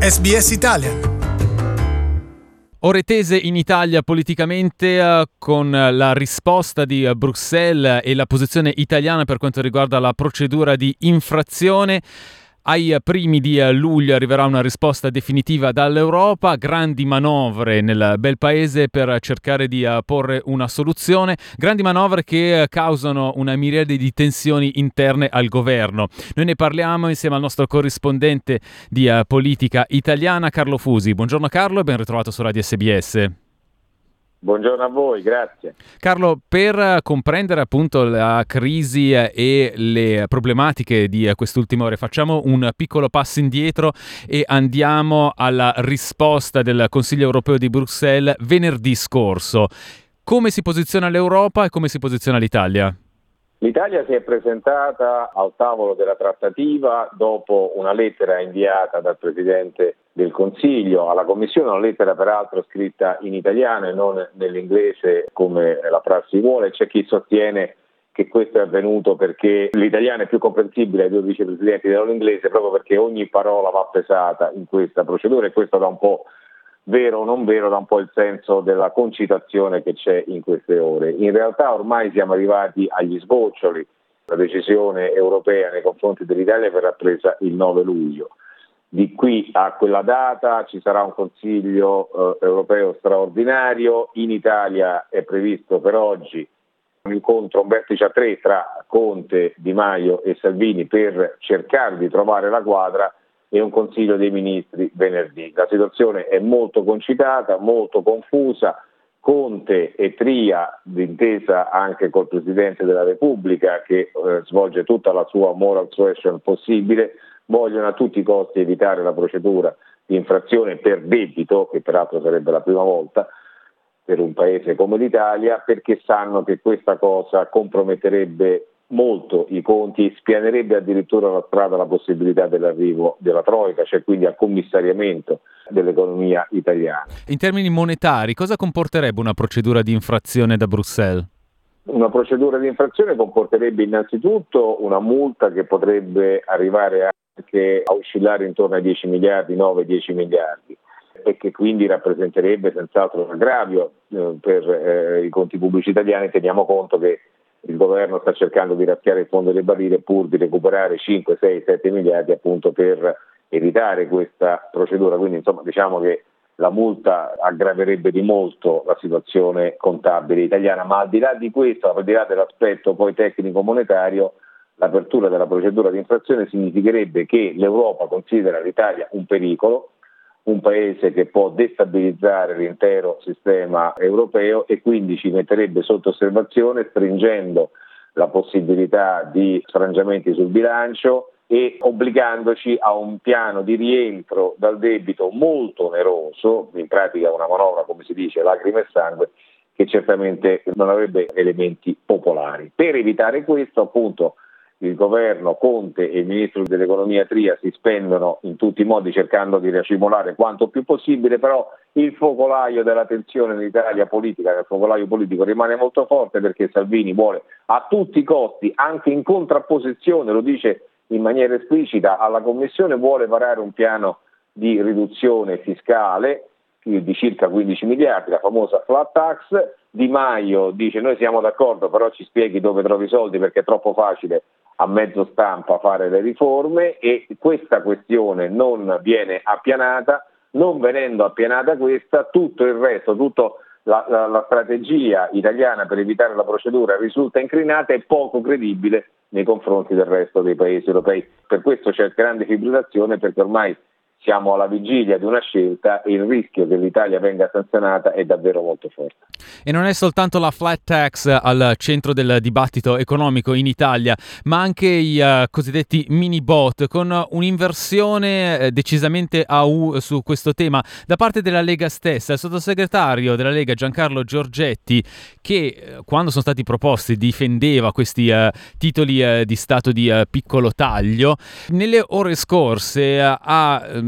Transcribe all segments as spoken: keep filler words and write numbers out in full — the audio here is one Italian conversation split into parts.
S B S Italian. Ore tese in Italia politicamente uh, con la risposta di uh, Bruxelles e la posizione italiana per quanto riguarda la procedura di infrazione. Ai primi di luglio arriverà una risposta definitiva dall'Europa, grandi manovre nel bel paese per cercare di porre una soluzione, grandi manovre che causano una miriade di tensioni interne al governo. Noi ne parliamo insieme al nostro corrispondente di politica italiana, Carlo Fusi. Buongiorno Carlo e ben ritrovato su Radio S B S. Buongiorno a voi, grazie. Carlo, per comprendere appunto la crisi e le problematiche di quest'ultime ore, facciamo un piccolo passo indietro e andiamo alla risposta del Consiglio europeo di Bruxelles venerdì scorso. Come si posiziona l'Europa e come si posiziona l'Italia? L'Italia si è presentata al tavolo della trattativa dopo una lettera inviata dal Presidente del Consiglio alla Commissione, una lettera peraltro scritta in italiano e non nell'inglese come la prassi vuole. C'è chi sostiene che questo è avvenuto perché l'italiano è più comprensibile ai due vicepresidenti dell'inglese, proprio perché ogni parola va pesata in questa procedura, e questo dà un po', vero o non vero, dà un po' il senso della concitazione che c'è in queste ore. In realtà ormai siamo arrivati agli sgoccioli. La decisione europea nei confronti dell'Italia verrà presa il nove luglio. Di qui a quella data ci sarà un Consiglio eh, europeo straordinario. In Italia è previsto per oggi un incontro, un vertice a tre tra Conte, Di Maio e Salvini per cercare di trovare la quadra, e un Consiglio dei Ministri venerdì. La situazione è molto concitata, molto confusa. Conte e Tria, d'intesa anche col Presidente della Repubblica, che eh, svolge tutta la sua moral suasion possibile, vogliono a tutti i costi evitare la procedura di infrazione per debito, che peraltro sarebbe la prima volta per un paese come l'Italia, perché sanno che questa cosa comprometterebbe molto i conti e spianerebbe addirittura la strada alla possibilità dell'arrivo della Troika, cioè quindi al commissariamento dell'economia italiana. In termini monetari, cosa comporterebbe una procedura di infrazione da Bruxelles? Una procedura di infrazione comporterebbe innanzitutto una multa che potrebbe arrivare anche a oscillare intorno ai dieci miliardi, nove dieci miliardi, e che quindi rappresenterebbe senz'altro un aggravio eh, per eh, i conti pubblici italiani. Teniamo conto che il governo sta cercando di raschiare il fondo del barile pur di recuperare cinque, sei, sette miliardi appunto per evitare questa procedura, quindi insomma diciamo che la multa aggraverebbe di molto la situazione contabile italiana, ma al di là di questo, al di là dell'aspetto poi tecnico monetario, l'apertura della procedura di infrazione significherebbe che l'Europa considera l'Italia un pericolo, un paese che può destabilizzare l'intero sistema europeo, e quindi ci metterebbe sotto osservazione, stringendo la possibilità di sfrangiamenti sul bilancio e obbligandoci a un piano di rientro dal debito molto oneroso, in pratica una manovra, come si dice, lacrime e sangue, che certamente non avrebbe elementi popolari. Per evitare questo, appunto, il governo Conte e il ministro dell'economia Tria si spendono in tutti i modi cercando di racimolare quanto più possibile, però il focolaio della tensione in Italia politica, il focolaio politico rimane molto forte, perché Salvini vuole a tutti i costi, anche in contrapposizione, lo dice in maniera esplicita alla Commissione, vuole varare un piano di riduzione fiscale di circa quindici miliardi, la famosa flat tax. Di Maio dice: noi siamo d'accordo, però ci spieghi dove trovi i soldi, perché è troppo facile a mezzo stampa fare le riforme, e questa questione non viene appianata. Non venendo appianata questa, tutto il resto, tutta la, la, la strategia italiana per evitare la procedura risulta incrinata e poco credibile nei confronti del resto dei paesi europei. Per questo c'è grande fibrillazione, perché ormai siamo alla vigilia di una scelta e il rischio che l'Italia venga sanzionata è davvero molto forte. E non è soltanto la flat tax al centro del dibattito economico in Italia, ma anche i uh, cosiddetti mini bot, con un'inversione eh, decisamente a U su questo tema da parte della Lega stessa. Il sottosegretario della Lega Giancarlo Giorgetti, che eh, quando sono stati proposti difendeva questi uh, titoli uh, di Stato di uh, piccolo taglio, nelle ore scorse uh, ha um,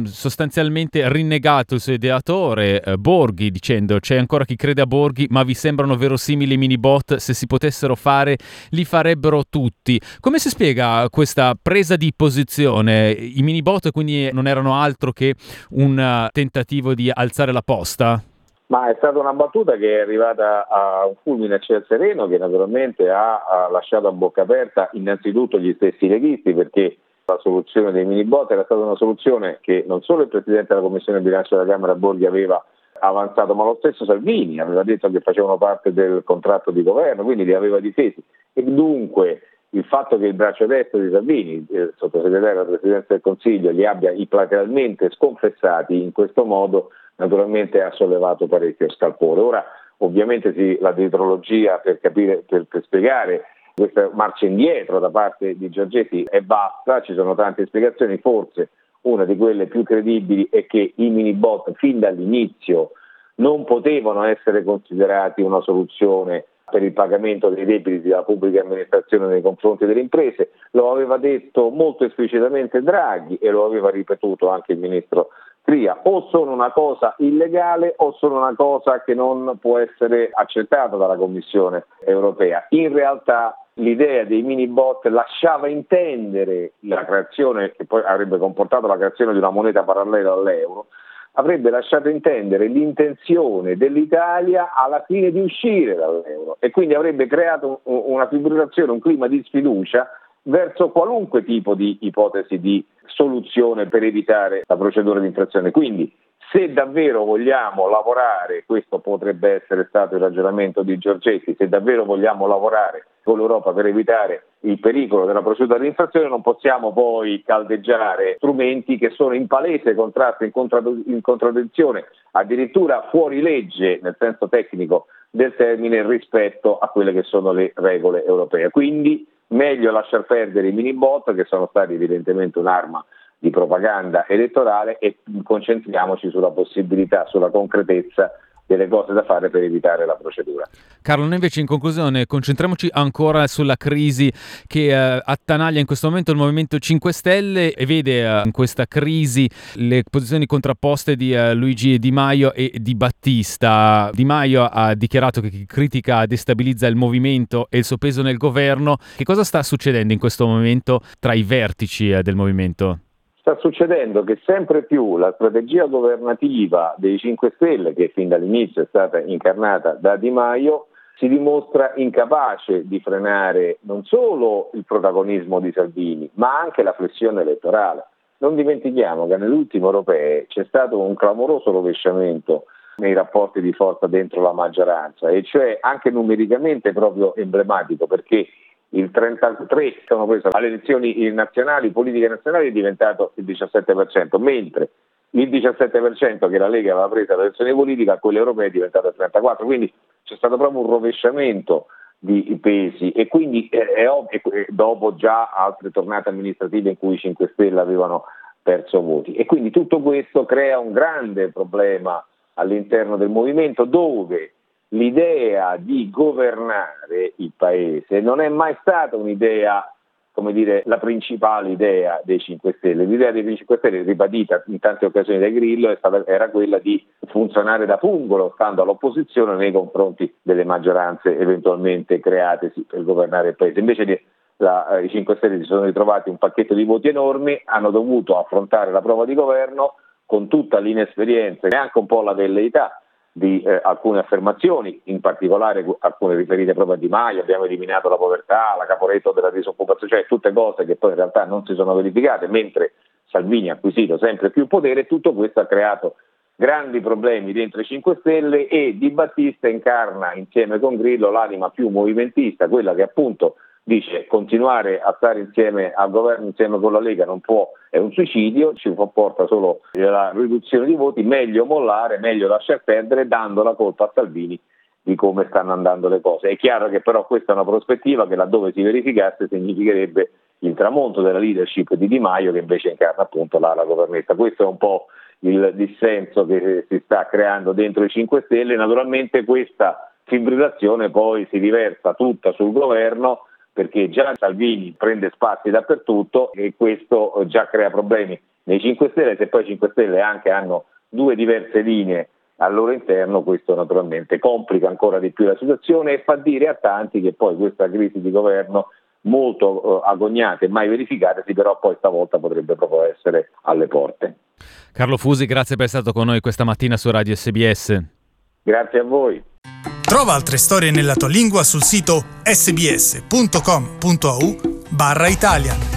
sostanzialmente rinnegato il suo ideatore eh, Borghi, dicendo c'è ancora chi crede a Borghi, ma vi sembrano verosimili i minibot, se si potessero fare li farebbero tutti. Come si spiega questa presa di posizione? I minibot quindi non erano altro che un uh, tentativo di alzare la posta? Ma è stata una battuta che è arrivata a un fulmine a ciel sereno, che naturalmente ha, ha lasciato a bocca aperta innanzitutto gli stessi leghisti, perché la soluzione dei minibot era stata una soluzione che non solo il Presidente della Commissione Bilancio della Camera Borghi aveva avanzato, ma lo stesso Salvini aveva detto che facevano parte del contratto di governo, quindi li aveva difesi. E dunque il fatto che il braccio destro di Salvini, il sottosegretario della Presidenza del Consiglio, li abbia implacabilmente sconfessati in questo modo, naturalmente ha sollevato parecchio scalpore. Ora ovviamente sì, la dietrologia per capire, per, per spiegare questa marcia indietro da parte di Giorgetti è vasta, ci sono tante spiegazioni, forse una di quelle più credibili è che i minibot fin dall'inizio non potevano essere considerati una soluzione per il pagamento dei debiti della pubblica amministrazione nei confronti delle imprese. Lo aveva detto molto esplicitamente Draghi e lo aveva ripetuto anche il ministro Tria. O sono una cosa illegale o sono una cosa che non può essere accettata dalla Commissione europea. In realtà l'idea dei minibot lasciava intendere la creazione, che poi avrebbe comportato la creazione di una moneta parallela all'euro, avrebbe lasciato intendere l'intenzione dell'Italia alla fine di uscire dall'euro e quindi avrebbe creato una fibrillazione, un clima di sfiducia verso qualunque tipo di ipotesi di soluzione per evitare la procedura di infrazione. Quindi se davvero vogliamo lavorare, questo potrebbe essere stato il ragionamento di Giorgetti, se davvero vogliamo lavorare con l'Europa per evitare il pericolo della procedura di infrazione, non possiamo poi caldeggiare strumenti che sono in palese contrasto, in, contrad- in contraddizione, addirittura fuori legge nel senso tecnico del termine rispetto a quelle che sono le regole europee. Quindi meglio lasciar perdere i minibot, che sono stati evidentemente un'arma di propaganda elettorale, e concentriamoci sulla possibilità, sulla concretezza delle cose da fare per evitare la procedura. Carlo, noi invece in conclusione concentriamoci ancora sulla crisi che eh, attanaglia in questo momento il Movimento cinque Stelle e vede eh, in questa crisi le posizioni contrapposte di eh, Luigi Di Maio e di Battista. Di Maio ha dichiarato che chi critica destabilizza il movimento e il suo peso nel governo. Che cosa sta succedendo in questo momento tra i vertici eh, del movimento? Sta succedendo che sempre più la strategia governativa dei cinque Stelle, che fin dall'inizio è stata incarnata da Di Maio, si dimostra incapace di frenare non solo il protagonismo di Salvini, ma anche la flessione elettorale. Non dimentichiamo che nelle ultime europee c'è stato un clamoroso rovesciamento nei rapporti di forza dentro la maggioranza, e cioè anche numericamente proprio emblematico, perché il trentatré che sono preso alle elezioni nazionali, politiche nazionali, è diventato il diciassette per cento, mentre il diciassette per cento che la Lega aveva preso alle elezioni politiche a quelle europee è diventato il trentaquattro per cento, quindi c'è stato proprio un rovesciamento di pesi, e quindi è ovvio, dopo già altre tornate amministrative in cui i cinque Stelle avevano perso voti, e quindi tutto questo crea un grande problema all'interno del movimento, dove l'idea di governare il paese non è mai stata un'idea, come dire, la principale idea dei cinque Stelle. L'idea dei cinque Stelle, ribadita in tante occasioni dai Grillo, è stata, era quella di funzionare da pungolo, stando all'opposizione nei confronti delle maggioranze eventualmente createsi per governare il paese. Invece di, la, i cinque Stelle si sono ritrovati un pacchetto di voti enormi, hanno dovuto affrontare la prova di governo con tutta l'inesperienza e anche un po' la velleità di eh, alcune affermazioni, in particolare alcune riferite proprio a Di Maio: abbiamo eliminato la povertà, la Caporetto della disoccupazione, cioè tutte cose che poi in realtà non si sono verificate, mentre Salvini ha acquisito sempre più potere. Tutto questo ha creato grandi problemi dentro i cinque Stelle, e Di Battista incarna insieme con Grillo l'anima più movimentista, quella che appunto dice continuare a stare insieme al governo insieme con la Lega non può, è un suicidio, ci porta solo la riduzione di voti, meglio mollare, meglio lasciar perdere, dando la colpa a Salvini di come stanno andando le cose. È chiaro che però questa è una prospettiva che, laddove si verificasse, significherebbe il tramonto della leadership di Di Maio, che invece incarna appunto l'ala governista. Questo è un po' il dissenso che si sta creando dentro i cinque Stelle. Naturalmente questa fibrillazione poi si riversa tutta sul governo, perché già Salvini prende spazi dappertutto e questo già crea problemi nei cinque Stelle, se poi i cinque Stelle anche hanno due diverse linee al loro interno, questo naturalmente complica ancora di più la situazione e fa dire a tanti che poi questa crisi di governo molto eh, agognata e mai verificatasi, però poi stavolta potrebbe proprio essere alle porte. Carlo Fusi, grazie per essere stato con noi questa mattina su Radio S B S. Grazie a voi. Trova altre storie nella tua lingua sul sito sbs punto com punto a u barra Italian.